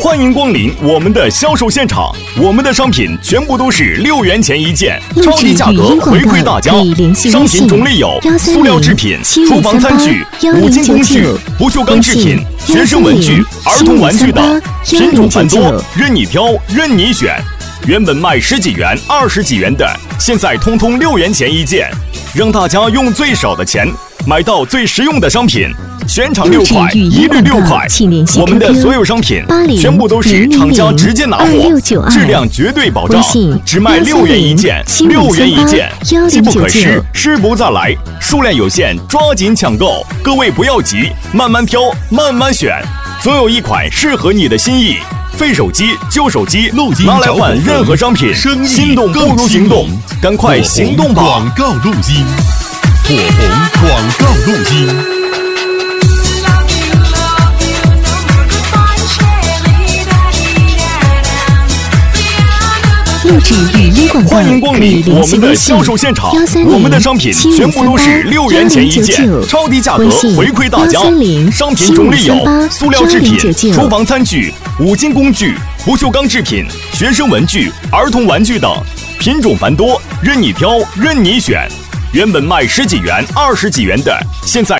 欢迎光临我们的销售现场，我们的商品全部都是6元钱一件，超低价格回馈大家。商品种类有塑料制品、厨房餐具、五金工具、不锈钢制品、学生文具、儿童玩具等，品种繁多，任你挑，任你选。原本卖10几元、20几元的，现在通通6元钱一件，让大家用最少的钱买到最实用的商品。全场6块，一律6块。我们的所有商品全部都是厂家直接拿货，质量绝对保障，只卖6元一件，6元一件，机不可失，失不再来，数量有限，抓紧抢购。各位不要急，慢慢挑，慢慢选，总有一款适合你的心意。废手机、旧手机拿来换任何商品，心动不如行动，赶快行动吧！ 广告录音，火红广告录音。 欢迎光临我们的销售现场，我们的商品全部都是6元钱一件，超低价格回馈大家。商品种类有塑料制品、厨房餐具、五金工具、不锈钢制品、学生文具、儿童玩具等，品种繁多，任你挑，任你选。原本卖10几元、20几元的，现在